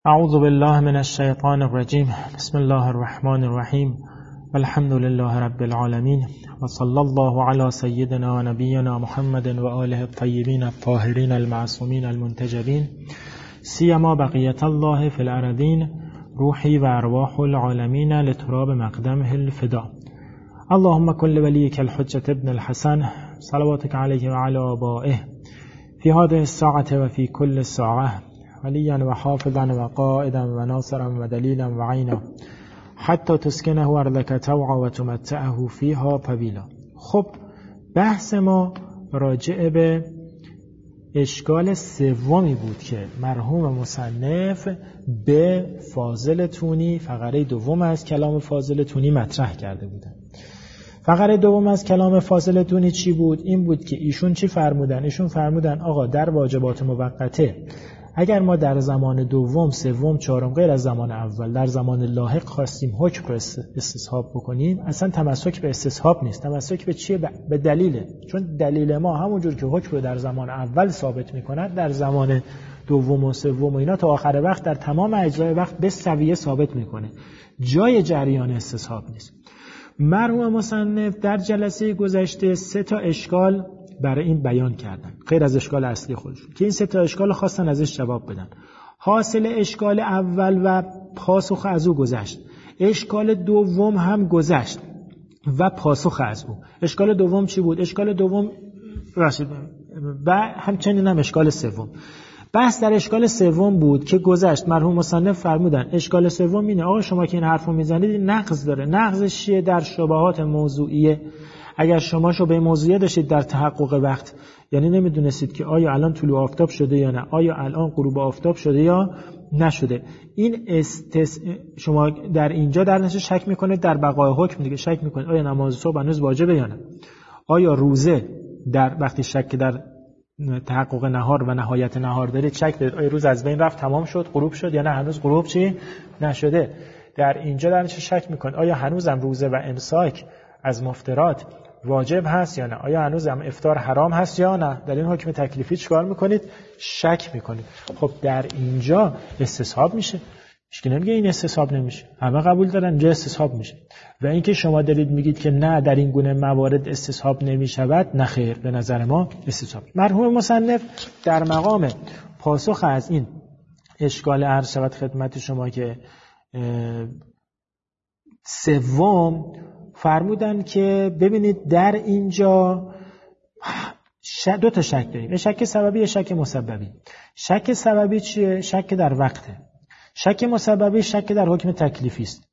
اعوذ بالله من الشیطان الرجیم. بسم الله الرحمن الرحیم. الحمد لله رب العالمین و صلی الله علی سیدنا و نبینا محمد و آله الطیبین الطاهرین المعصومین المنتجبین سیما بقیت الله فی الارضین روحی و ارواح العالمین لتراب مقدمه الفدا. اللهم كل وليك الحجة ابن الحسن صلواتك عليه وعلى آبائه في هذه الساعة وفي كل ساعة وليا وحافظا وقائدا وناصرا ودليلا وعينا حتى تسكنه أرضك طوعا وتمتعه فيها طويلا. خب بحث ما راجع به اشکال سومی بود که مرحوم مصنف به فاضل تونی فقره دوم از کلام فاضل تونی مطرح کرده بودند. فقره دوم از کلام فاضل تونی چی بود؟ این بود که ایشون چی فرمودن؟ ایشون فرمودن آقا در واجبات موقته اگر ما در زمان دوم، سوم، چهارم غیر از زمان اول در زمان لاحق خواستیم حکم رو استصحاب بکنیم، اصلا تمسک به استصحاب نیست. تمسک به چیه؟ به دلیله. چون دلیل ما همونجور که حکم رو در زمان اول ثابت می‌کند در زمان دوم و سوم و اینا تا آخر وقت در تمام اجزای وقت به سویه ثابت می‌کنه. جای جریان استصحاب نیست. مرحوم مصنف در جلسه گذشته 3 تا اشکال برای این بیان کردن غیر از اشکال اصلی خودشون که این 3 تا اشکال خواستن ازش جواب بدن. حاصل اشکال اول و پاسخ از او گذشت. اشکال دوم هم گذشت و پاسخ از او. اشکال دوم چی بود؟ اشکال دوم و همچنین هم اشکال سوم. بحث در اشکال سوم بود که گذشت. مرحوم مصنف فرمودن اشکال سوم اینه آقا شما که این حرفو میزنید نقض داره. نقضش چیه؟ در شبهات موضوعیه. اگر شما شبهه موضوعیه داشتید در تحقق وقت، یعنی نمیدونستید که آیا الان طلوع آفتاب شده یا نه، آیا الان غروب آفتاب شده یا نشده، این شما در اینجا در نتیجه شک میکنید در بقای حکم دیگه. شک میکنید آیا نماز صبح هنوز واجبه یا نه، آیا روزه در وقتی شک در تحقق نهار و نهایت نهار دارید شک دارید آیا روز از بین رفت تمام شد غروب شد یا نه هنوز غروب چی نشده. در اینجا در نتیجه شک میکنید آیا هنوزم روزه و امساک از مفطرات واجب هست یا نه، آیا هنوزم افطار حرام هست یا نه. در این حکم تکلیفی چیکار میکنید؟ شک میکنید. خب در اینجا استصحاب میشه. هیچ کی نمیگه این استصحاب نمیشه، همه قبول دارن اینجا استصحاب میشه. و اینکه شما دارید میگید که نه در این گونه موارد استصحاب نمیشود، نه خیر، به نظر ما استصحاب. مرحوم مصنف در مقام پاسخ از این اشکال عرض شود خدمت شما که سوم فرمودن که ببینید در اینجا 2 تا شک داریم، شک سببی و شک مسببی. شک سببی چیه؟ شک در وقته. شک مسببی شک در حکم تکلیفی است.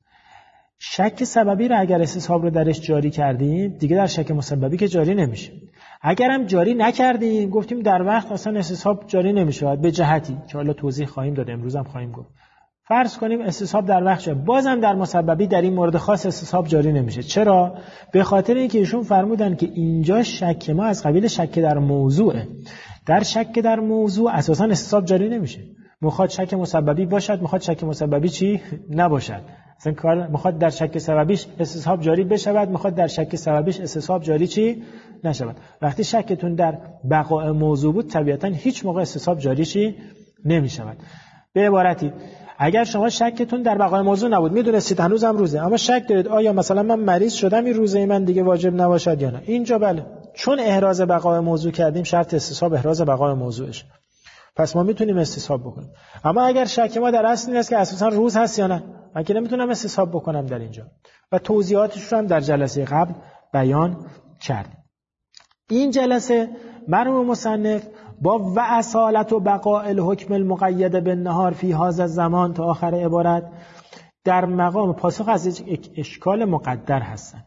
شک سببی را اگر استصحاب رو درش جاری کردیم دیگه در شک مسببی که جاری نمیشه. اگر هم جاری نکردیم گفتیم در وقت اصلا استصحاب جاری نمیشه به جهتی که حالا توضیح خواهیم داد، امروز هم خواهیم گفت. فرض کنیم استصحاب در وقت شد، بازم در مسببی در این مورد خاص استصحاب جاری نمیشه. چرا؟ به خاطر اینکه ایشون فرمودن که اینجا شک ما از قبیل شک در موضوعه. در شک در موضوع اساسا استصحاب جاری نمیشه. میخواد شک مسببی باشد، میخواد شک مسببی چی نباشد. اصلا کار میخواد در شک سببیش استصحاب جاری بشود، میخواد در شک سببیش استصحاب جاری چی نشود. وقتی شکتون در بقاء موضوع بود طبیعتا هیچ موقع استصحاب جاری چی نمیشود. به عبارتی اگر شما شکتون در بقای موضوع نبود، میدونستید هنوزم روزه، اما شک دارید آیا مثلا من مریض شدم این روزه من دیگه واجب نباشد یا نه، اینجا بله، چون احراز بقای موضوع کردیم شرط استصحاب احراز بقای موضوعش، پس ما میتونیم استصحاب بکنیم. اما اگر شک ما در اصل این است که اساسا روز هست یا نه، من که نمیتونم استصحاب بکنم در اینجا. و توضیحاتش رو هم در جلسه قبل بیان کردیم. این جلسه مرحوم مصنف با و اصالت و بقاء الحکم المقید بالنهار فی هذا الزمان تا آخر عبارت در مقام پاسخ از اشکال مقدر هستند.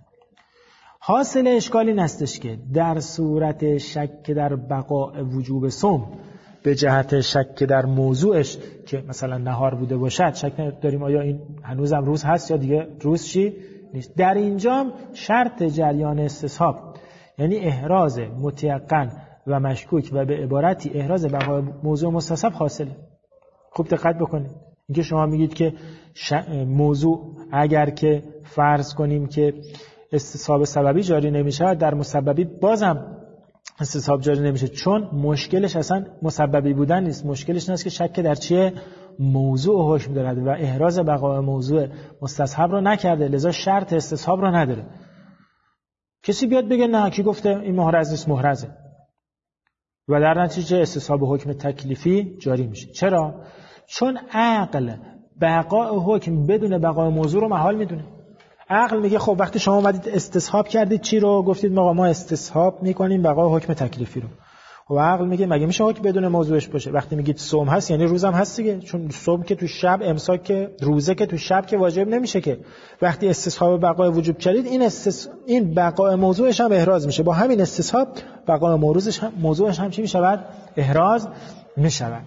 حاصل اشکال این استش که در صورت شک در بقاء وجوب صوم به جهت شک در موضوعش که مثلا نهار بوده باشد، شک داریم آیا این هنوزم روز هست یا دیگه روز چی نیست، در اینجا شرط جریان استصحاب یعنی احراز متیقن و مشکوک و به عبارتی احراز بقای موضوع مستصحب حاصله. خوب دقت بکنید. اینکه شما میگید که موضوع اگر که فرض کنیم که استصحاب سببی جاری نمیشه، در مسببی بازم استصحاب جاری نمیشه، چون مشکلش اصلا مسببی بودن نیست، مشکلش این است که شک در چیه موضوع حکم دارد و احراز بقای موضوع مستصحب رو نکرده، لذا شرط استصحاب رو نداره. کسی بیاد بگه نه کی گفته این محرز نیست، محرزه، و در نتیجه استصحاب حکم تکلیفی جاری میشه. چرا؟ چون عقل بقای حکم بدون بقای موضوع رو محال میدونه. عقل میگه خب وقتی شما اومدید استصحاب کردید چی رو؟ گفتید ما استصحاب میکنیم بقای حکم تکلیفی رو. و عقل میگه مگه میشه حکم بدون موضوعش باشه؟ وقتی میگید صوم هست یعنی روزم هست دیگه، چون صوم که تو شب، امساک که روزه که تو شب که واجب نمیشه که. وقتی استصحاب بقای وجوب کردید این بقای موضوعش هم احراز میشه. با همین استصحاب بقای موضوعش هم چی میشود؟ احراز میشود.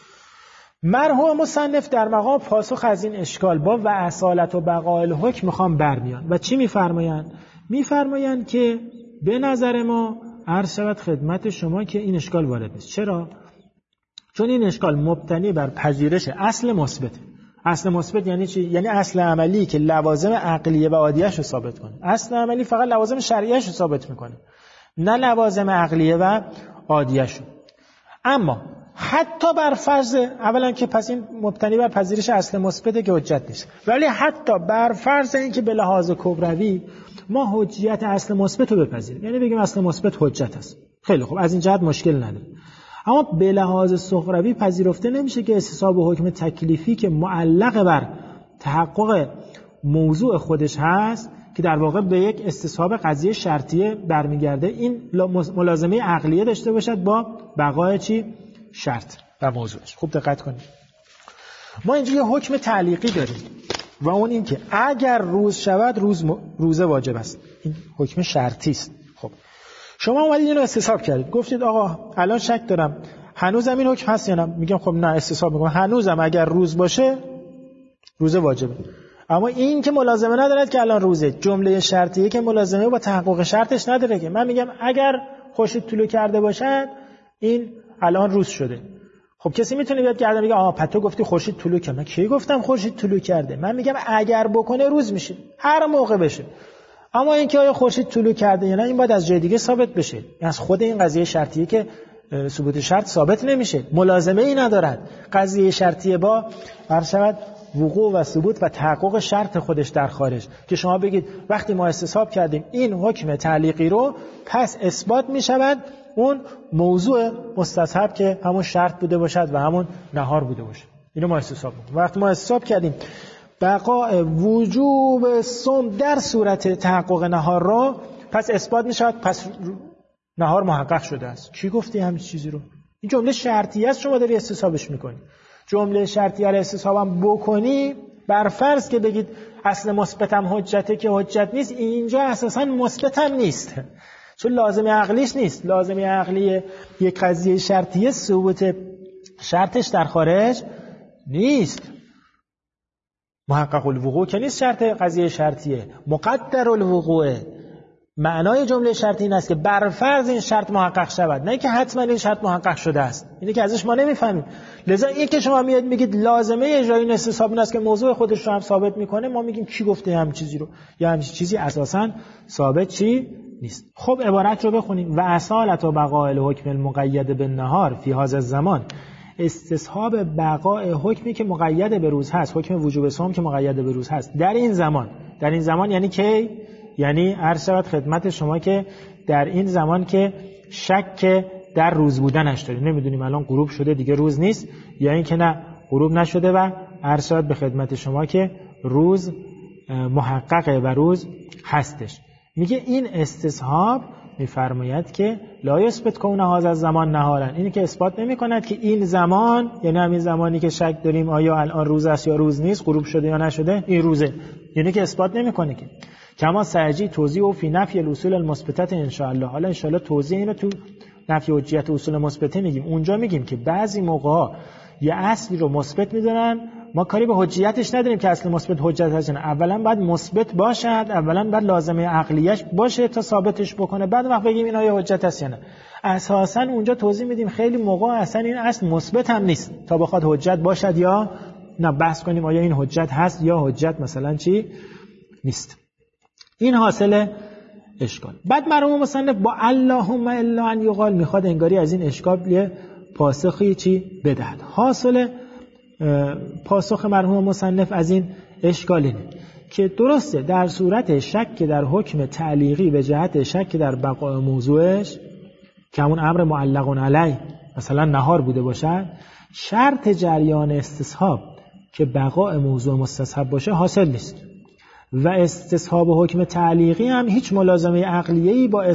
مرحوم مصنف در مقام پاسخ از این اشکال با و اصالت و بقای الحکم میخوام برمیان و چی میفرمایند؟ میفرمایند که به نظر ما عرض شود خدمت شما که این اشکال وارد نیست. چرا؟ چون این اشکال مبتنی بر پذیرش اصل مثبت. اصل مثبت یعنی چی؟ یعنی اصل عملی که لوازم عقلیه و عادیه‌اش رو ثابت کنه. اصل عملی فقط لوازم شرعیه‌اش رو ثابت میکنه، نه لوازم عقلیه و عادیه‌اش رو. اما حتی بر فرض اولا که پس این مبتنی بر پذیرش اصل مثبته که حجت نیست، ولی حتی بر فرض اینکه به لحاظ کبروی ما حجیت اصل مثبت رو بپذیریم، یعنی بگیم اصل مثبت حجت است، خیلی خوب، از این جهت مشکل نداره. اما به لحاظ صغروی پذیرفته نمیشه که استصحاب حکم تکلیفی که معلق بر تحقق موضوع خودش هست که در واقع به یک استصحاب قضیه شرطیه برمیگرده، این ملازمه عقلیه داشته باشد با بقای چی؟ شرط و موضوعش. خوب دقت کنید. ما اینجا یه حکم تعلیقی داریم و اون این که اگر روز شود روزه واجب است. این حکم شرطی است. خب شما اومدید اینو استصحاب کردید، گفتید آقا الان شک دارم هنوزم این حکم هست یا نه؟ میگم خب نه، استصحاب میکنم هنوزم اگر روز باشه روزه واجبه. اما این که ملازمه ندارد که الان روزه، جمله شرطیه که ملازمه با تحقق شرطش نداره که. من میگم اگر خورشید طلوع کرده باشد این الان روز شده. خب کسی میتونه بیاد گردن بگه آها پس تو گفتی خورشید طلوع کرده. من کی گفتم خورشید طلوع کرده؟ من میگم اگر بکنه روز میشه، هر موقع بشه. اما اینکه آیا خورشید طلوع کرده یا نه این باید از جای دیگه ثابت بشه. این از خود این قضیه شرطیه که ثبوت شرط ثابت نمیشه، ملازمه ای ندارد. قضیه شرطیه با هر شود وقوع و ثبوت و تحقق شرط خودش در خارج، که شما بگید وقتی ما استصحاب کردیم این حکم تعلیقی رو، پس اثبات میشود اون موضوع مستصحب که همون شرط بوده باشد و همون نهار بوده باشد. اینو ما استصحاب کنیم. وقتی ما استصحاب کردیم بقای وجوب صوم در صورت تحقق نهار را، پس اثبات میشود پس نهار محقق شده است. کی گفتی همین چیزی رو؟ این جمله شرطیه است، شما داری استصحابش میکنی. جمله شرطیه رو استصحابم بکنی بر فرض که بگید اصل مثبتم حجته که حجت نیست، اینجا اساساً مثبتم نیست، چون لازمه عقلیش نیست. لازمه عقلی یک قضیه شرطیه ثبوت شرطش در خارج نیست. محقق الوقوع که نیست شرط قضیه شرطیه، مقدر الوقوع. معنای جمله شرطی این است که بر فرض این شرط محقق شود، نه که حتما این شرط محقق شده است. اینه که ازش ما نمیفهمیم. لذا این که شما میاد میگید لازمه اجرای این استصحاب این است که موضوع خودش رو هم ثابت میکنه، ما میگیم کی گفته همین چیزی رو؟ یا همین چیزی اساساً ثابت چی نیست. خب عبارت رو بخونیم. و اصالت و بقای الحکم المقید بالنهار فی هذا الزمان، استصحاب بقای حکمی که مقید به روز هست، حکم وجوب صوم که مقید به روز هست در این زمان. در این زمان یعنی کی؟ یعنی عرض شود خدمت شما که در این زمان که شک در روز بودنش داریم، نمیدونیم الان غروب شده دیگه روز نیست یا این که نه غروب نشده و عرض شود به خدمت شما که روز محققه و روز هستش. میگه این استصحاب میفرماید که لا یثبت کون هذا الزمان نهارا، اینی که اثبات نمی‌کند که این زمان، یعنی همین زمانی که شک داریم آیا الان روز است یا روز نیست، غروب شده یا نشده، این روزه، یعنی که اثبات نمی‌کنه که. کما سعجی توضیح و فی نفی الاصول المثبته ان شاء الله. حالا ان شاء الله توضیح اینو تو نفی حجیت اصول مثبته میگیم. اونجا میگیم که بعضی موقع‌ها یه اصلی رو مثبت میدونن، ما کاری به حجیتش نداریم که اصل مثبت حجت هست. اولا باید مثبت باشد، اولا باید لازمه عقلیش باشه تا ثابتش بکنه، بعد وقت بگیم این آیا حجت هست یا نه. اساسا اونجا توضیح میدیم خیلی موقع اصلا این اصل مثبت هم نیست تا بخواد حجت باشد یا نه، بحث کنیم آیا این حجت هست یا حجت مثلا چی نیست. این حاصل اشکال. بعد مرحوم مصنف با اللهم الا ان یقال میخواد انگاری از این اشکال یه پاسخی چی بدهد. حاصل پاسخ مرحوم مصنف از این اشکال اینه که درسته در صورت شک در حکم تعلیقی به جهت شک در بقای موضوعش که همون امر معلق علیه مثلا نهار بوده باشد، شرط جریان استصحاب که بقای موضوع مستصحب باشه حاصل نیست و استصحاب حکم تعلیقی هم هیچ ملازمه عقلیه‌ای با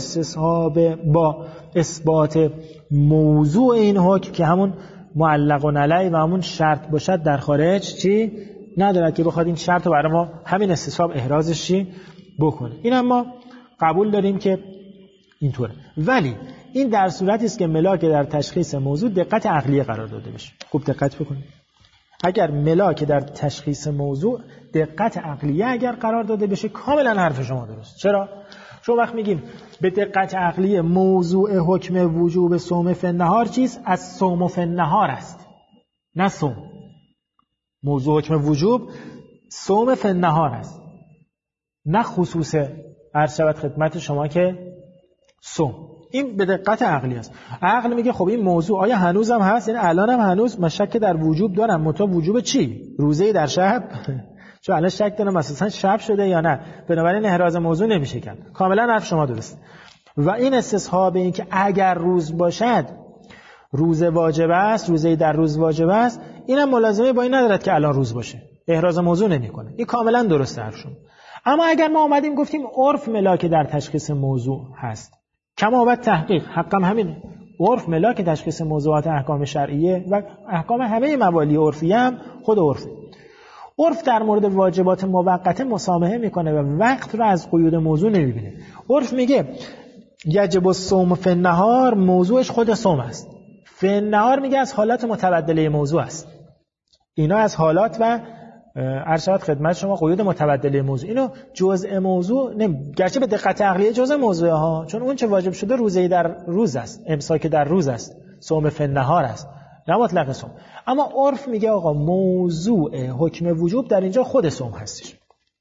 با اثبات موضوع این حکم که همون معلق علیه و همون شرط باشد در خارج چی ندارد که بخواد این شرط رو برای ما همین استصحاب احرازش چی بکنه. این هم ما قبول داریم که اینطوره، ولی این در صورتی است که ملاک در تشخیص موضوع دقت عقلیه قرار داده بشه. خوب دقت بکنید، اگر ملاک در تشخیص موضوع دقت عقلیه اگر قرار داده بشه کاملا حرف شما درست. چرا؟ چون وقت میگیم به دقت عقلیه موضوع حکم وجوب صوم فی النهار چیست؟ از صوم فی النهار است، نه صوم. موضوع حکم وجوب صوم فی النهار است، نه خصوص عرض شود خدمت شما که صوم. این به دقت عقلی است. عقل میگه خب این موضوع آیا هنوزم هست؟ یعنی الان هم هنوز من شک در وجوب دارم، متا وجوب چی؟ روزه در شب؟ چون الان شک دارم اساسا شب شده یا نه، بنابراین احراز موضوع نمیشه کرد. کاملا حرف شما درست. و این استصحاب این که اگر روز باشد روز واجب است، روزه در روز واجب است، اینم ملازمه با این ندارد که الان روز باشه، احراز موضوع نمیکنه. این کاملا درسته حرف شما. اما اگر ما اومدیم گفتیم عرف ملاک در تشخیص موضوع هست، کما بعد تحقیق حقم همین عرف ملاک تشخیص موضوعات احکام شرعیه و احکام همه موالی عرفی هم خود عرفه. عرف در مورد واجبات موقته مسامحه میکنه و وقت رو از قیود موضوع نمیبینه. عرف میگه یجب الصوم فی النهار، موضوعش خود صوم است. فی النهار میگه از حالات متبدله موضوع است. اینا از حالات و ارشاد خدمت شما قیود متبدله موضوع، اینو جزء موضوع گرچه به دقت عقلیه جزء موضوع ها، چون اون چه واجب شده روزه در روز است، امساک در روز است، صوم فی النهار است، نه مطلق صوم. اما عرف میگه آقا موضوع حکم وجوب در اینجا خود صوم هستش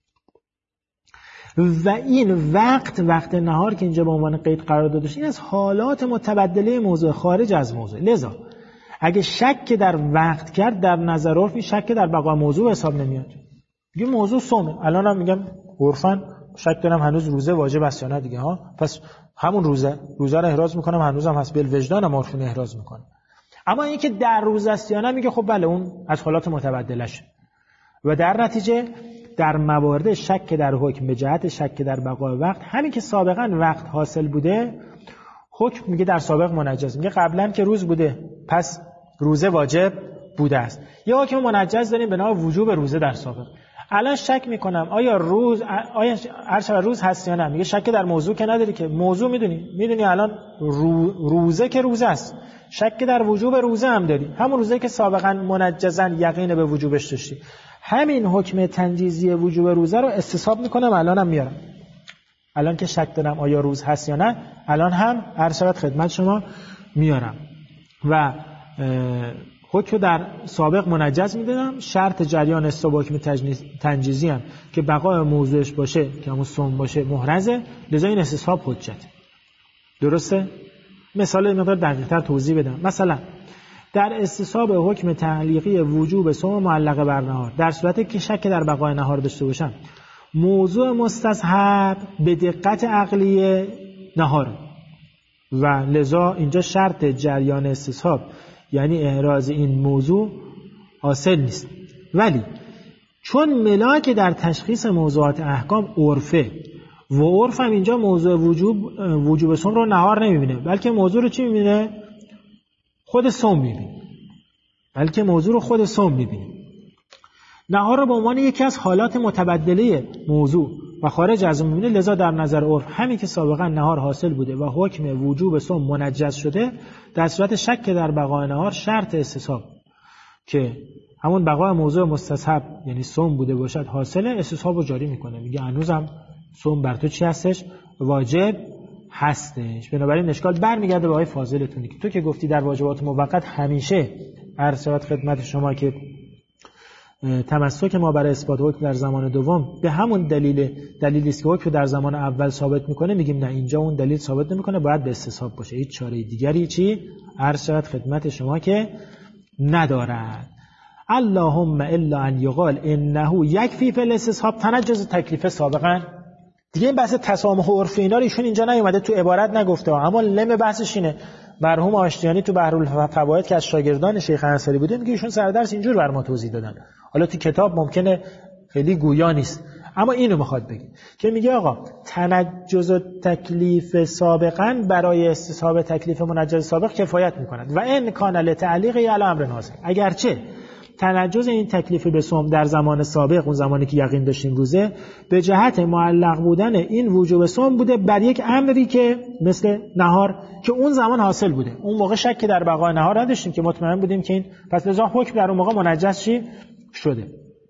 و این وقت نهار که اینجا به عنوان قید قرار داده شده این از حالات متبدله موضوع خارج از موضوع. لذا اگه شک در وقت کرد در نظر عرفی شک در بقا موضوع حساب نمیاد. میگه موضوع صومه. الان هم میگم عرفاً شک دارم هنوز روزه واجب است یا نه دیگه ها، پس همون روزه رو احراز میکنم، هنوزم هست بل وجدانم عرفون احراز میکنم. اما اینکه در روز است یا نه میگه خب بله اون از حالات متبدلش و در نتیجه در موارد شک در حکم به جهت شک در بقای وقت، همین که سابقا وقت حاصل بوده حکم میگه در سابق منجز، میگه قبلا که روز بوده پس روزه واجب بوده است. یا حکم منجز داریم به نام وجوب روزه در سابق. الان شک میکنم آیا روز هست یا نه، میگه شک در موضوع که نداری که موضوع میدونی الان روزه که روزه است، شک در وجوب روزه هم داری، همون روزه که سابقا منجزن یقین به وجوبش داشتی. همین حکم تنجیزی وجوب روزه رو استصحاب میکنم الانم میارم. الان که شک دارم آیا روز هست یا نه، الان هم ارشاد خدمت شما میارم و حکم در سابق منجز میدونم. شرط جریان استباک تنجیزی هم که بقای موضوعش باشه که همون صوم باشه محرزه، لذا این استصحاب حجت. درسته؟ مثال مقدار دقیق‌تر توضیح بدم. مثلا در استصحاب حکم تعلیقی وجوب صوم معلق بر نهار، در صورتی که شک در بقای نهار داشته باشم، موضوع مستصحب به دقت عقلیه نهار و لذا اینجا شرط جریان استصحاب یعنی احراز این موضوع حاصل نیست. ولی چون ملاک در تشخیص موضوعات احکام عرفه و عرف هم اینجا موضوع وجوب صوم رو نهار نمیبینه، بلکه موضوع رو چی میبینه؟ خود صوم میبینه. نهار رو به عنوان یکی از حالات متبدله موضوع و خارج از اون میبینه. لذا در نظر عرف همین که سابقا نهار حاصل بوده و حکم وجوب صوم منجز شده، در صورت شک در بقای نهار شرط استصحاب که همون بقای موضوع مستصحب یعنی صوم بوده باشد حاصل، استصحاب رو جاری میکنه. میگه هنوزم صوم بر تو چی هستش؟ واجب هستش. بنابراین اشکال برمیگرده به آقای فاضلتونی که تو که گفتی در واجبات موقت همیشه عرض شود خدمت شما که تمسک ما برای اثبات حکم در زمان دوم به همون دلیلی است که حکم در زمان اول ثابت میکنه، میگیم نه اینجا اون دلیل ثابت نمیکنه، باید به استصحاب باشه. هیچ چاره دیگری چی عرض شود خدمت شما که ندارد. اللهم الا ان یقال انه یکفی فی الاستصحاب تنجز تکلیف سابقا. دیگه این بحث تسامح عرفی اینا رو ایشون اینجا نیومده، تو عبارت نگفته، اما لم بحثش اینه. مرحوم آشتیانی تو بحرالفواید که از شاگردان شیخ انصاری بوده میگه ایشون سر درس اینجور بر ما توضیح دادن. حالا تو کتاب ممکنه خیلی گویا نیست، اما اینو میخواد بگه که میگه آقا تنجز تکلیف سابقا برای استصحاب تکلیف منجز سابق کفایت میکند و ان کان لتعلیق علی امر نازل. اگرچه تنجز این تکلیف به صوم در زمان سابق، اون زمانی که یقین داشتیم روزه، به جهت معلق بودن این وجوب صوم بوده بر یک امری که مثل نهار که اون زمان حاصل بوده. اون موقع شک در بقای نهار نداشتیم که مطمئن بودیم که این، پس لذا حکم در اون موقع منجز شده.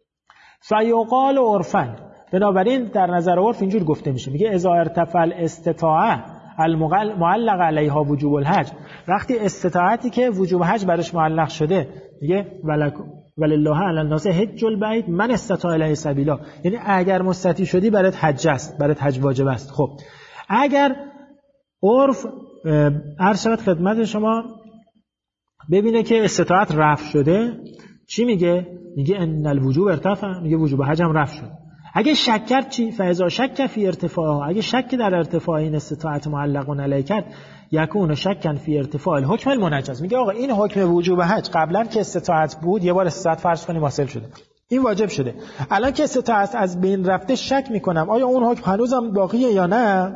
فیقال عرفاً، بنابراین در نظر عرف اینجور گفته میشه، میگه اذا ارتفع الاستطاعه المعلق علیها وجوب الحج، وقتی استطاعتی که وجوب حج برش معلق شده، میگه ولله علی الناس حج البیت من استطاع الیه سبیلا، یعنی اگر مستطیع شدی برات حج است، برات حج واجب است. خب اگر عرف عرض شود خدمت شما ببینه که استطاعت رفع شده، چی میگه؟ میگه ان الوجوب ارتفع، میگه وجوب حج هم رفع شد. اگه شک کرد چی؟ فاذا شک فی ارتفاعها، اگه شک در ارتفاع این استطاعت معلق علیه کرد، یکون شکن فی ارتفاع الحکم المنجز. میگه آقا این حکم وجوب حج قبلا که استطاعت بود، یه بار استطاعت فرض کنیم حاصل شده، این واجب شده، الان که استطاعت از بین رفته شک میکنم آیا اون حکم هنوزم باقیه یا نه.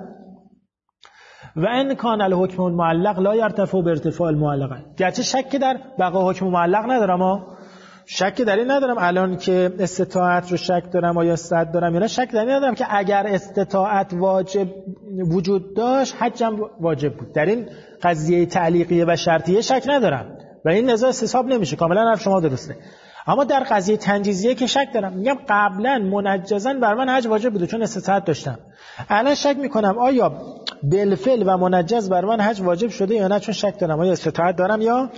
و ان کان الحکم المعلق لا یرتفع بارتفاع المعلق، گرچه شک در بقا حکم معلق ندارم، اما شک در این ندارم الان که استطاعت رو شک دارم آیا استطاعت دارم یا نه، شک در این ندارم که اگر استطاعت واجب وجود داشت حجم واجب بود. در این قضیه تعلیقیه و شرطیه شک ندارم و این نزاع استصحاب نمیشه، کاملا حرف شما درسته. اما در قضیه تنجیزیه که شک دارم، میگم قبلا منجزاً بر من حج واجب بوده چون استطاعت داشتم، الان شک میکنم آیا بالفعل و منجز بر من حج واجب شده یا نه، چون شک دارم آیا استطاعت دارم یا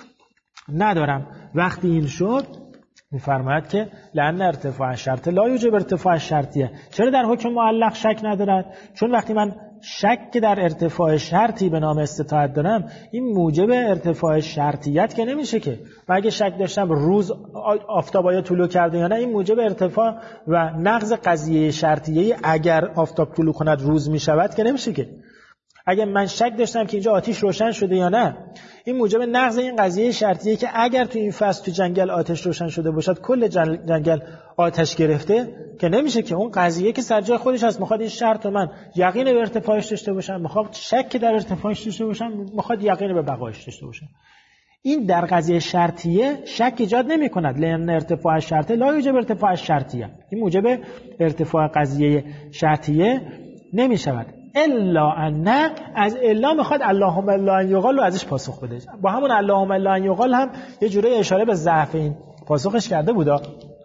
ندارم. وقتی این شد میفرماید که لأن ارتفاع شرط لا یوجب ارتفاع شرطیه. چرا در حکم معلق شک ندارد؟ چون وقتی من شک در ارتفاع شرطی به نام استطاعت دارم، این موجب ارتفاع شرطیت که نمیشه که. و اگه شک داشتم روز آفتاب آیا طلوع کرده یا نه، این موجب ارتفاع و نقض قضیه شرطیه اگر آفتاب طلوع کند روز میشود که نمیشه که. اگه من شک داشتم که اینجا آتش روشن شده یا نه، این موجب نقض این قضیه شرطیه که اگر تو این فصل تو جنگل آتش روشن شده باشد کل جنگل آتش گرفته که نمیشه که. اون قضیه که سر جای خودش هست، میخواد این شرط رو من یقین به ارتفاعش داشته باشم، میخواد شک در ارتفاعش داشته باشم، میخواد یقین به بقایش داشته باشم. این در قضیه شرطیه شک ایجاد نمی‌کند، لأن ارتفاع شرط لا یوجب ارتفاع شرطیه، این موجب ارتفاع قضیه شرطیه نمیشود. الا ان، از الا میخواد اللهم الا ان یقال رو ازش پاسخ بده. با همون اللهم الا ان یقال هم یه جوری اشاره به ضعف این پاسخش کرده بودا،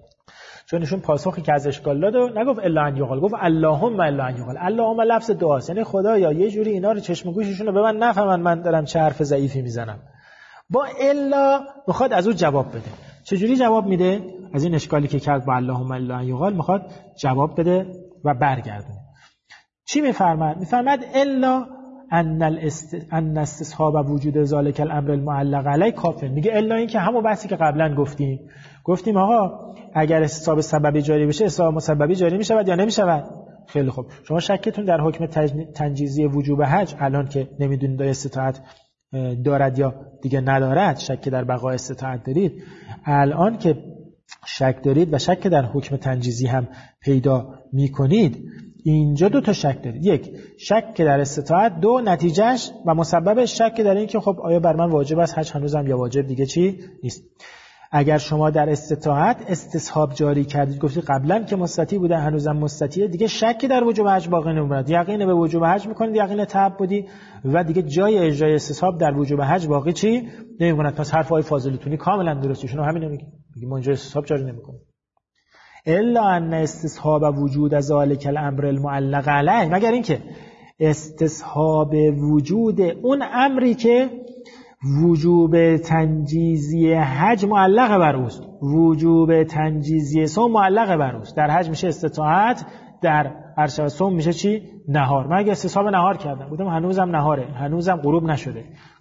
چون ایشون پاسخی که از اشکال داد و نگفت الا ان یقال، گفت اللهم الا ان یقال. اللهم لفظ دعاست، یعنی خدایا یه جوری اینا رو چشم و گوششون رو به من نفهمن من دارم چه حرف ضعیفی میزنم. با الا میخواد از اون جواب بده. چجوری جواب میده؟ از این اشکالی که کرد با اللهم الا ان یقال میخواد جواب بده و برگردونه. چی میفرماد؟ میفرماد الا ان استصحاب وجود ذالک الامر المعلق علی کافر. میگه الا این که همون بحثی که قبلا گفتیم آقا اگر استصحاب سببی جاری بشه استصحاب مسببی جاری میشود یا نمیشود؟ خیلی خوب، شما شکتون در حکم تنجیزی وجوب حج الان که نمیدونید استطاعت دارد یا دیگه ندارد، شک در بقای استطاعت دارید، الان که شک دارید و شک در حکم تنجیزی هم پیدا میکنید، اینجا دو تا شک دارید. یک، شک در استطاعت، دو نتیجهش و مسببش شک در این که خب آیا بر من واجب است حج هنوزم یا واجب دیگه چی نیست. اگر شما در استطاعت استصحاب جاری کردید، گفتید قبلا که مستطیع بوده هنوزم مستطیعه، دیگه شک در وجوب حج باقی نمیمونه، یقین به وجوب حج میکنید، یقین تعبدی، و دیگه جای اجرای استصحاب در وجوب حج باقی چی نمیمونه. پس حرفای فاضلتونی کاملا درسته، شما همین میگید، میگه اونجا استصحاب جاری نمیکنه. الا ان استصحاب وجود ذالک الامر المعلق علیه، مگر اینکه استصحاب وجود اون امری که وجوب تنجیزی حج معلق بر اوست، وجوب تنجیزی صوم معلق بر اوست. در حج میشه استطاعت، در عرش صوم میشه چی؟ نهار. من اگه استصحاب نهار کردم بودم هنوزم نهاره، هنوزم غروب نشده،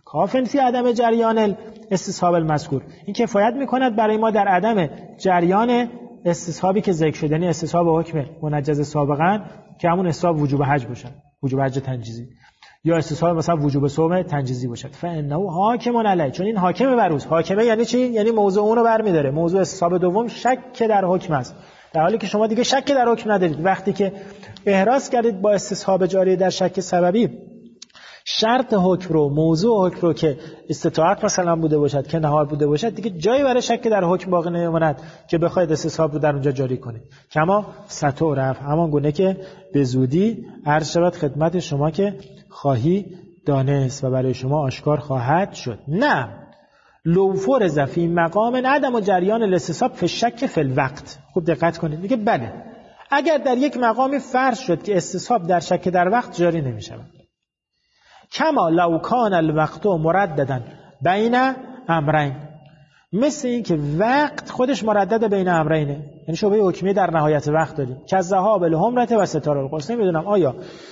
کافن فی عدم جریان استصحاب المذکور، این کفایت میکند برای ما در عدم جریان استصحابی که ذکر شده، یعنی استصحاب حکم منجز سابقا که همون استصحاب وجوب حج باشه، وجوب حج تنجیزی، یا استصحاب مثلا وجوب صوم تنجیزی باشد. فانه حاکم علیه، چون این حاکم بر اوست. حاکمه یعنی چی؟ یعنی موضوع اون رو برمی‌داره. موضوع استصحاب دوم شک در حکم است، در حالی که شما دیگه شک در حکم ندارید. وقتی که احراز کردید با استصحاب جاری در شک سببی، شرط حکم رو، موضوع حکم رو که استطاعت مثلا بوده باشد که نهار بوده باشد، دیگه جایی برای شک در حکم باقی نمیماند که بخواید استصحاب رو در اونجا جاری کنید. کما سطع و رفع، همان گونه که به زودی عرض شود خدمت شما که خواهی دانست و برای شما آشکار خواهد شد. نه لو فرض فی مقام عدم و جریان الاستصحاب فی شک فی الوقت. خوب دقت کنید، میگه بله اگر در یک مقامی فرض شد که استصحاب در شک در وقت جاری نمیشود، کما لو کان الوقت مرددا بین امرین، مثل این که وقت خودش مردد بین امرینه، یعنی شبهه حکمی در نهایت وقت داریم که ذهاب الحمرة و ستار القرص. نمیدونم آیا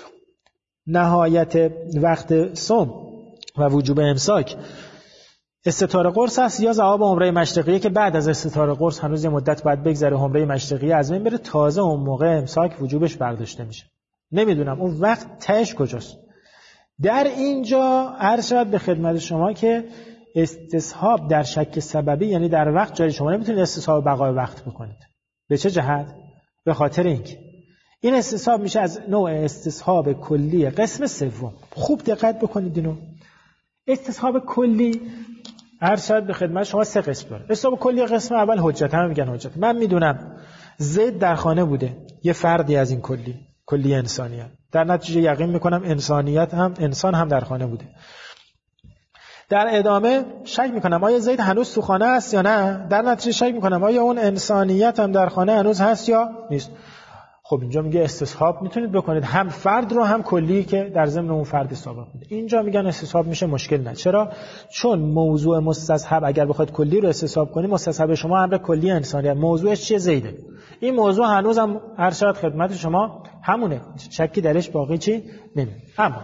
نهایت وقت صوم و وجوب امساک استتار قرص است یا ذهاب عمره مشرقیه که بعد از استتار قرص هنوز یه مدت باید بگذره عمره مشرقیه از بین بره، تازه اون موقع امساک وجوبش برداشته میشه. نمیدونم اون وقت تهش کجاست. در اینجا عرض شد به خدمت شما که استصحاب در شک سببی یعنی در وقت جاری، شما نمیتونید استصحاب بقای وقت بکنید. به چه جهت؟ به خاطر اینکه این استصحاب میشه از نوع استصحاب کلی قسم سوم. خوب دقت بکنید اینو. استصحاب کلی عرض شد به خدمت شما سه قسم داره. استصحاب کلی قسم اول حجت، هم میگن حجت. من میدونم زید در خانه بوده، یه فردی از این کلی انسانیت، در نتیجه یقین میکنم انسانیت هم انسان هم در خانه بوده. در ادامه شک میکنم آیا زید هنوز تو خانه است یا نه، در نتیجه شک میکنم آیا اون انسانیت هم در خانه هنوز هست یا نیست. خب اینجا میگه استصحاب میتونید بکنید هم فرد رو هم کلی که در ضمن اون فرد سابق بوده. اینجا میگن استصحاب میشه، مشکل نه. چرا؟ چون موضوع مستصحب اگر بخواید کلی رو استصحاب کنید، مستصحب شما امر کلی انسانیت، موضوعش چیه؟ زیده. این موضوع هنوزم هر شرط خدمت شما همونه، شکی درش باقی چی نمیاد. اما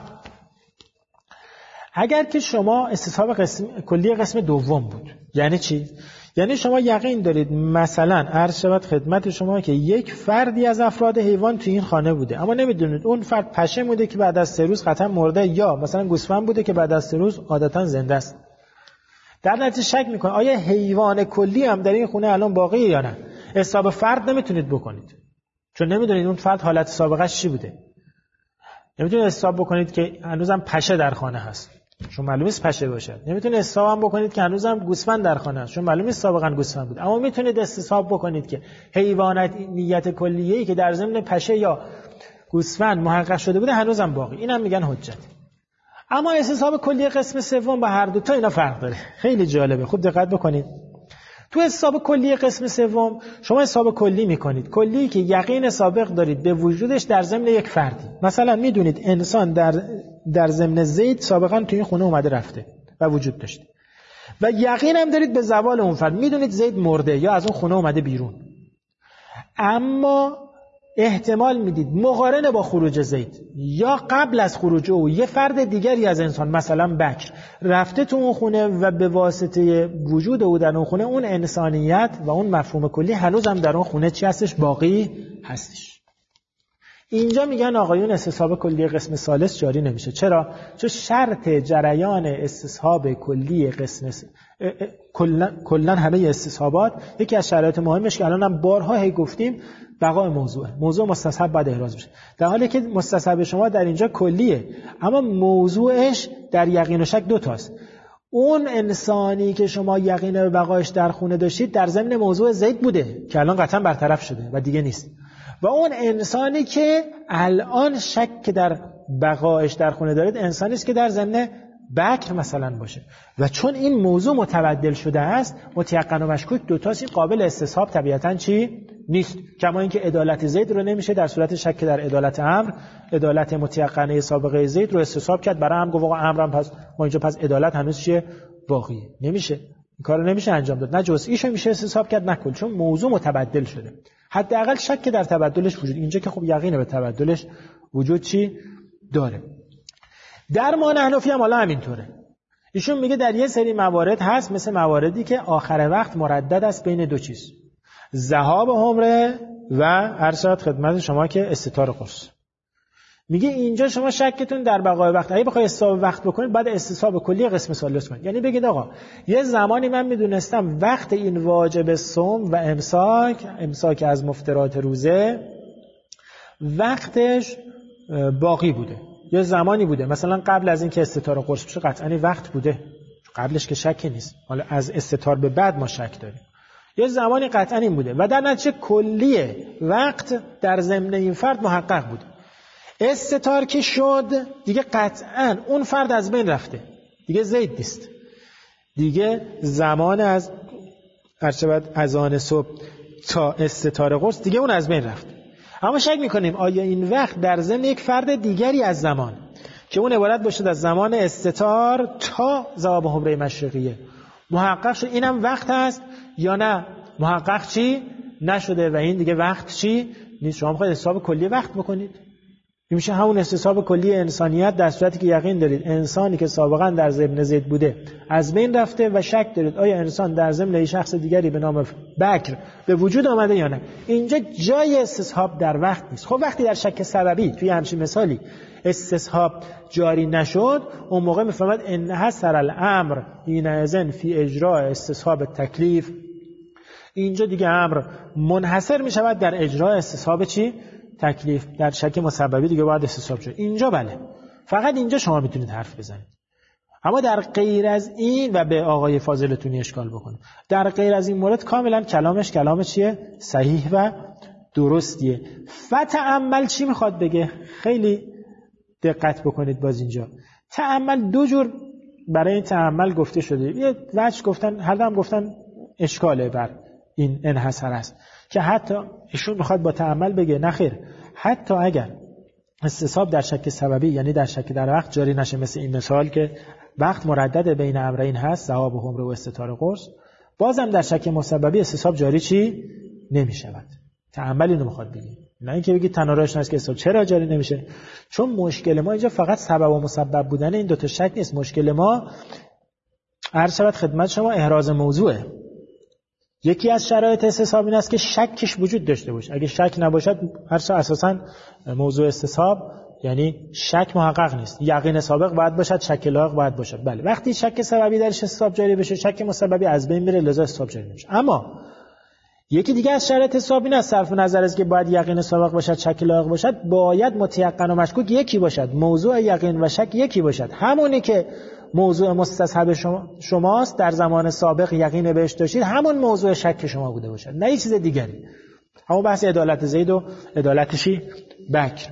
اگر که شما استصحاب کلی قسم دوم بود، یعنی چی؟ یعنی شما یقین دارید مثلا عرض شود خدمت شما که یک فردی از افراد حیوان تو این خانه بوده، اما نمیدونید اون فرد پشه بوده که بعد از 3 روز قطعا مرده، یا مثلا گوسفند بوده که بعد از 3 روز عادتا زنده است. در نتیجه شک میکنه آیا حیوان کلی هم در این خونه الان باقیه یا نه. حساب فرد نمیتونید بکنید چون نمیدونید اون فرد حالت سابقش چی بوده. نمیتونید حساب بکنید که هنوزم پشه در خانه هست چون معلوم است پشه باشه. نمیتونید حساب هم بکنید که هنوزم گوسفند در خانه است چون معلوم است سابقا گوسفند بود. اما میتونید استصحاب بکنید که حیوانیت کلیه‌ای که در ضمن پشه یا گوسفند محقق شده بوده هنوزم باقی. اینم میگن حجت. اما استصحاب کلی قسم سوم با هر دو تا اینا فرق داره. خیلی جالبه، خوب دقت بکنید. تو حساب کلی قسم سوم شما حساب کلی میکنید، کلی که یقین سابق دارید به وجودش در ضمن یک فردی. مثلا میدونید انسان در ضمن زید سابقا تو این خونه اومده رفته و وجود داشته و یقین هم دارید به زوال اون فرد، میدونید زید مرده یا از اون خونه اومده بیرون، اما احتمال میدید مقارنه با خروج زید یا قبل از خروج او یه فرد دیگری از انسان مثلا بکر رفته تو اون خونه و به واسطه وجود او در اون خونه اون انسانیت و اون مفهوم کلی هنوز هم در اون خونه چی هستش؟ باقی هستش. اینجا میگن آقایون استصحاب کلی قسم ثالث جاری نمیشه. چرا؟ چون شرط جریان استصحاب کلی قسم کلن همه استصحابات یکی از شرایط مهمش که الان هم بارها هی گفتیم بقای موضوع مستصحب باید احراز بشه، در حالی که مستصحب شما در اینجا کلیه اما موضوعش در یقین و شک دو تاست. اون انسانی که شما یقین به بقایش در خونه داشتید در ضمن موضوع زید بوده که الان قطعا برطرف شده و دیگه نیست، و اون انسانی که الان شک در بقایش در خونه دارید انسانی است که در ضمن بکر مثلا باشه، و چون این موضوع متبدل شده است متیقن و مشکوک دوتاست، این قابل استصحاب طبیعتاً چی نیست. کما اینکه عدالت زید رو نمیشه در صورت شک در عدالت امر، عدالت متیقنه سابقه زید رو استصحاب کرد برای هم گفت آقا امرم پس ما اینجا پس عدالت هنوز چیه؟ باقیه. نمیشه، این کارو نمیشه انجام داد، نه جزئیشو میشه استصحاب کرد نه کل، چون موضوع متبدل شده. حداقل شک در تبدلش وجود، اینجا که خب یقینه به تبدلش وجود چی داره. در ما حنفی هم حالا همینطوره. ایشون میگه در یه سری موارد هست، مثل مواردی که آخر وقت مردد است بین دو چیز، ذهاب حمره و ارشاد خدمت شما که استتار قرص. میگه اینجا شما شکتون در بقای وقت، اگه بخوای حساب وقت بکنید بعد استصحاب کلی قسم ثالث کنید. یعنی بگید آقا یه زمانی من میدونستم وقت این واجب صوم و امساک از مفطرات روزه وقتش باقی بوده، یه زمانی بوده، مثلا قبل از این که استتار قرص بشه قطعاً وقت بوده، قبلش که شکی نیست، حالا از استتار به بعد ما شک داریم، یه زمانی قطعاً این بوده و در نتیجه کلیه وقت در ضمن این فرد محقق بوده. استتار که شد دیگه قطعاً اون فرد از بین رفته، دیگه زید نیست، دیگه زمان از اذان صبح تا استتار قرص دیگه اون از بین رفت. اما شک میکنیم آیا این وقت در ضمن یک فرد دیگری از زمان که اون عبارت باشه از زمان استتار تا ذهاب حمره مشرقیه محقق شد اینم وقت هست یا نه محقق چی نشده و این دیگه وقت چی نیست. شما میخواید حساب کلی وقت بکنید، این میشه همون حساب کلی انسانیت، در صورتی که یقین دارید انسانی که سابقا در ضمن زید بوده از بین رفته و شک دارید آیا انسان در ضمن شخص دیگری به نام بکر به وجود آمده یا نه. اینجا جای استصحاب در وقت نیست. خب وقتی در شک سببی توی همچین مثالی استصحاب جاری نشد، اون موقع میفهمد ان حصر الامر حینئذ فی اجراء استصحاب تکلیف، اینجا دیگه امر منحصر میشود در اجراء استصحاب چی؟ تکلیف. در شک مسببی دیگه باید استصحاب شد. اینجا بله، فقط اینجا شما میتونید حرف بزنید. اما در غیر از این، و به آقای فاضلتون اشکال بکنه، در غیر از این مورد کاملا کلامش کلام چیه؟ صحیح و درستیه. فتأمل چی میخواد بگه؟ خیلی دقت بکنید. باز اینجا تأمل دو جور برای این تأمل گفته شده. یه وجه گفتن، هر دو هم گفتن اشکاله بر این انحصار است که حتی ایشون میخواد با تأمل بگه نخیر، حتی اگر استصحاب در شک سببی یعنی در شک در وقت جاری نشه، مثل این مثال که وقت مردد بین امرین هست، ذهاب حمره و استتار قرص، بازم در شک مسببی استصحاب جاری چی نمیشود. تأمل اینو میخواد بگه، نه اینکه بگید تناراش نیست که استصحاب چرا جاری نمیشه. چون مشکل ما اینجا فقط سبب و مسبب بودن این دو تا شک نیست، مشکل ما عرض شود خدمت شما احراز موضوعه. یکی از شرایط استصحاب این است که شکش وجود داشته باشه. اگه شک نباشد اساساً موضوع استصحاب یعنی شک محقق نیست. یقین سابق باید باشد، شک لاحق باید باشد. بله، وقتی شک سببی درش استصحاب جاری بشه، شک مسببی از بین میره، لذا استصحاب جاری نمیشه. اما یکی دیگه از شرایط استصحاب این است، صرف نظر از که باید یقین سابق باشد، شک لاحق باشد، باید متیقن و مشکوک یکی باشد، موضوع یقین و شک یکی باشد. همونی که موضوع مستصحب شماست در زمان سابق یقین بهش داشتید، همون موضوع شک شما بوده باشد، نه چیز دیگری. همون بحث عدالت زید و عدالتشی بکر.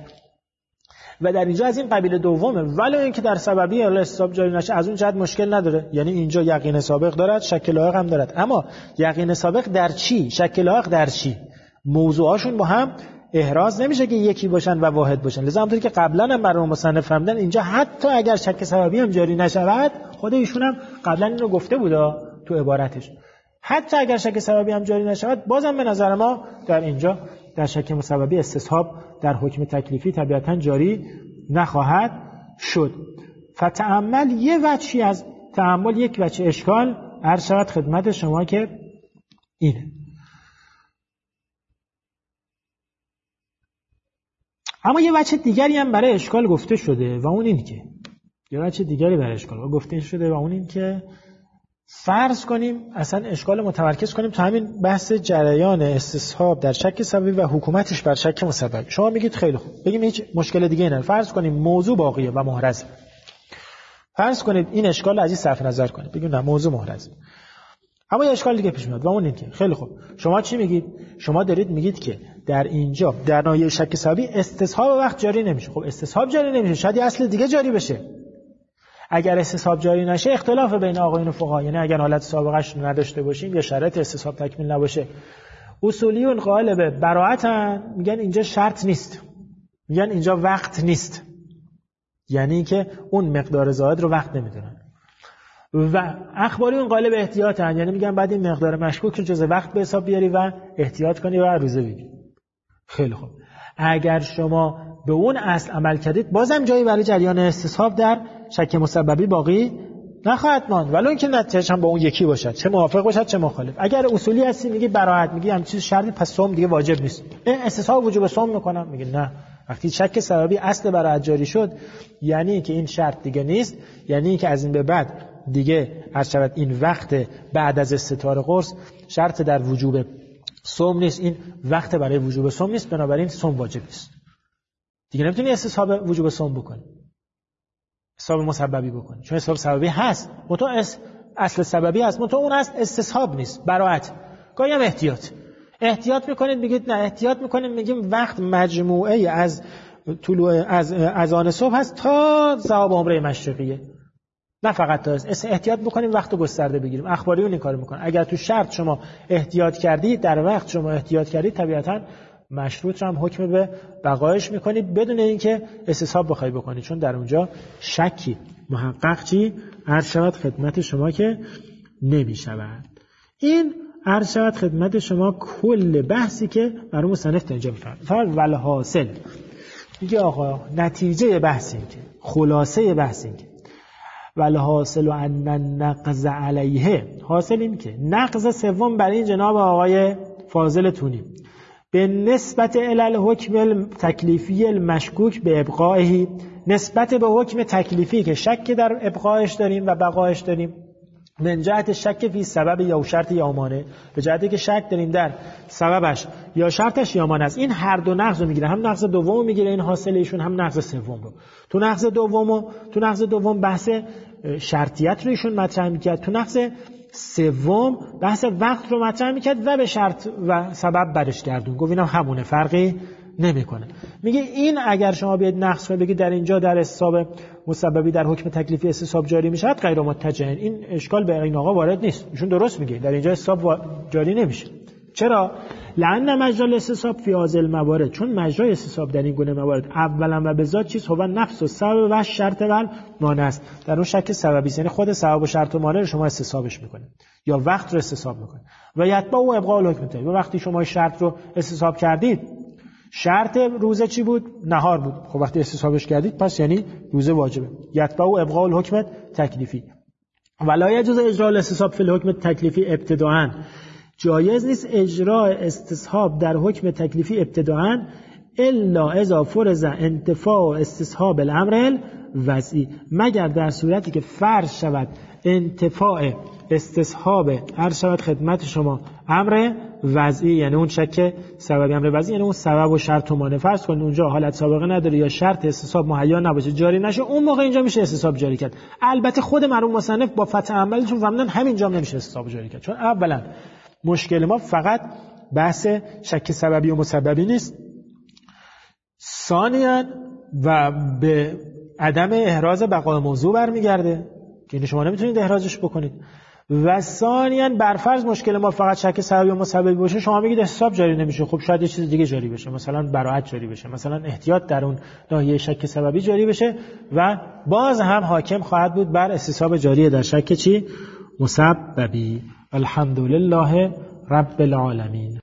و در اینجا از این قبیل دومه، ولی اینکه در سببی استصحاب جاری نشه از اون جهت مشکل نداره. یعنی اینجا یقین سابق دارد، شک لاحق هم دارد. اما یقین سابق در چی؟ شک لاحق در چی؟ موضوعاشون با هم احراز نمیشه که یکی باشن و واحد باشن. لذا همونطوری که قبلا هم برای مصنف فهمیدن، اینجا حتی اگر شک سببی هم جاری نشود، خود ایشون هم قبلا اینو گفته بود تو عبارتش، حتی اگر شک سببی هم جاری نشود، بازم به نظر ما در اینجا در شک مسببی استصحاب در حکم تکلیفی طبیعتا جاری نخواهد شد. فتأمل یه وجهی از تأمل، یک وجه اشکال عرض شود خدمت شما که اینه. اما یه وجه دیگری هم برای اشکال گفته شده و اون این که فرض کنیم اصلا اشکال متمرکز کنیم تو همین بحث جریان استصحاب در شک سببی و حکومتش بر شک مسبب. شما میگید خیلی خوب، بگیم هیچ مشکل دیگه نه، فرض کنیم موضوع باقیه و محرزه. فرض کنید این اشکال از این صرف نظر کنید، بگیم نه موضوع محرزه. اما یه اشکال دیگه پیش میاد و اون این که خیلی خوب، شما چی میگید؟ شما دارید میگید که در اینجا در ناحیه شک سببی استصحاب وقت جاری نمیشه. خب استصحاب جاری نمیشه، شاید یه اصل دیگه جاری بشه. اگر استصحاب جاری نشه، اختلاف بین آقایون فقها، یعنی اگر حالت سابقش نداشته باشیم یا شرط استصحاب تکمیل نباشه، اصولیون قائل به براءتن، میگن اینجا شرط نیست، میگن اینجا وقت نیست، یعنی که اون مقدار زائد رو وقت نمیدونن. و اخباریون قائل به احتیاطن، یعنی میگن بعد این مقدار مشکوک رو جز وقت به حساب بیاری و احتیاط کنی و روزه بگیری. خیلی خوب، اگر شما به اون اصل عمل کردید، بازم جایی برای جریان استصحاب در شک مسببی باقی نخواهد ماند، ولو اینکه نتیجهش هم با اون یکی باشد، چه موافق باشد چه مخالف. اگر اصولی هستی میگی براحت، میگی همین چیز شرطی، پس صوم دیگه واجب نیست. استصحاب وجوب صوم میکنم، میگه نه. وقتی شک سببی اصل براحت جاری شد، یعنی که این شرط دیگه نیست، یعنی که از این به بعد دیگه عرض شود این وقت بعد از استطار قرص شرط در وجوب صوم نیست، این وقت برای وجوب صوم نیست، بنابراین صوم واجب نیست. دیگه نمیتونی استصحاب وجوب صوم بکنی، استصحاب مسببی بکنی، چون استصحاب سببی هست، متو اصل سببی هست، متو اون هست استصحاب نیست، براحت. گاهی هم احتیاط میکنید، میگید نه احتیاط میکنید، میگیم وقت مجموعه از طلوع از اذان صبح هست تا ذهاب عمره مشرقیه، نه فقط تا احتیاط بکنیم وقت گسترده بگیریم. اخباریون این کارو میکنن. اگر تو شرط شما احتیاط کردید، در وقت شما احتیاط کردید، طبیعتاً مشروط هم حکم به بقایش میکنید بدون اینکه استصحاب بخوای بکنید، چون در اونجا شکی محقق چی عرض شود خدمت شما که نمیشود. این عرض شود خدمت شما کل بحثی که برای مصنف تا اینجا میفرماید. فقط والحاصل میگه آقا نتیجه بحث این که، خلاصه بحث این که والحاصل ان النقض علیه، حاصل این که نقض سوم برای این جناب آقای فاضل تونی به نسبت الی الحکم التکلیفی المشکوک به ابقائه، نسبت به حکم تکلیفی که شک در ابقایش داریم و بقایش داریم، من جهت شک فی سبب یا شرط یا مانع، به جهتی که شک داریم در سببش یا شرطش یا مانع است. این هر دو نقض رو میگیره، هم نقض دوم میگیره این حاصل ایشون، هم نقض سوم رو. تو نقض دوم بحث شرطیت رو ایشون مطرح میکرد، تو نقض سوم بحث وقت رو مطرح میکرد و به شرط و سبب برش گردون. گفت اینم همونه، فرقی نمیکنه. میگه این اگر شما بیاید نقص کنید بگید در اینجا در استصحاب مسببی در حکم تکلیفی استصحاب جاری میشه، غیر متجهن، این اشکال به این آقا وارد نیست. ایشون درست میگه در اینجا استصحاب جاری نمیشه. چرا؟ لأن مجرى الاستصحاب فی هذه الموارد، چون مجرای استصحاب در این گونه موارد اولا و به ذات چیز هو نفس و سبب و شرط و مانع است. در اون شک سببی، یعنی خود سبب و شرط و مانع رو شما استصحابش میکنید یا وقت رو استصحاب میکنید. و یتبع و ابقاء الحکم تکلیفی، وقتی شما شرط رو استصحاب کردید، شرط روزه چی بود؟ نهار بود. خب وقتی استصحابش کردید پس یعنی روزه واجبه. یتبع و ابقاء الحکم تکلیفی. ولا یجوز اجراء الاستصحاب فی الحکم تکلیفی ابتداءً، جایز نیست اجراء استصحاب در حکم تکلیفی ابتداءً الا اذا فرض انتفاع استصحاب الامر الوضعی، مگر در صورتی که فرض شود انتفاع استصحاب هر شود خدمت شما امر وضعی، یعنی اون شک سبب امر وضعی، یعنی اون سبب و شرط و مانع. فرض کنید اونجا حالت سابقه نداره یا شرط استصحاب مهیا نباشه، جاری نشه، اون موقع اینجا میشه استصحاب جاری کرد. البته خود مرحوم مصنف با فتح عملشون فهمیدن همینجا نمیشه استصحاب جاری کرد، چون اولا مشکل ما فقط بحث شک سببی و مسببی نیست، ثانیاً و به عدم احراز بقای موضوع برمیگرده که شما نمیتونید احرازش بکنید، و ثانیاً برفرض مشکل ما فقط شک سببی و مسببی باشه، شما میگید استصحاب جاری نمیشه، خب شاید یه چیز دیگه جاری بشه، مثلا براحت جاری بشه، مثلا احتیاط در اون ناحیه شک سببی جاری بشه و باز هم حاکم خواهد بود بر استصحاب جاری در شک چی؟ مسببی. الحمدلله رب العالمین.